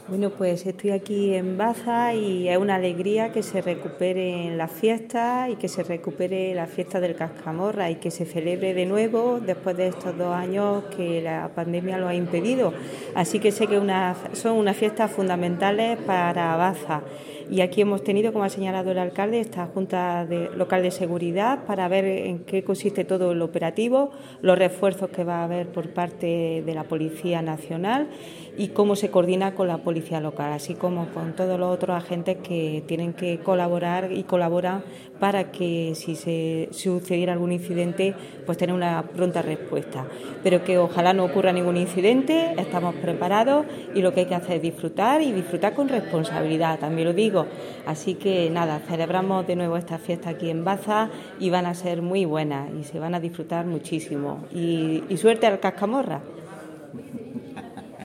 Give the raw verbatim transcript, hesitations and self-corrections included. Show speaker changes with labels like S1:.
S1: Bueno, pues estoy aquí en Baza y es una alegría que se recuperen las fiestas y que se recupere la fiesta del Cascamorra y que se celebre de nuevo después de estos dos años que la pandemia lo ha impedido. Así que sé que una, son unas fiestas fundamentales para Baza. Y aquí hemos tenido, como ha señalado el alcalde, esta Junta de, Local de Seguridad para ver en qué consiste todo el operativo, los refuerzos que va a haber por parte de la Policía Nacional y cómo se coordina con la Policía Local, así como con todos los otros agentes que tienen que colaborar y colaboran para que si se si sucediera algún incidente, pues tener una pronta respuesta. Pero que ojalá no ocurra ningún incidente, estamos preparados y lo que hay que hacer es disfrutar y disfrutar con responsabilidad, también lo digo. Así que nada, celebramos de nuevo esta fiesta aquí en Baza y van a ser muy buenas y se van a disfrutar muchísimo. Y, y suerte al Cascamorra.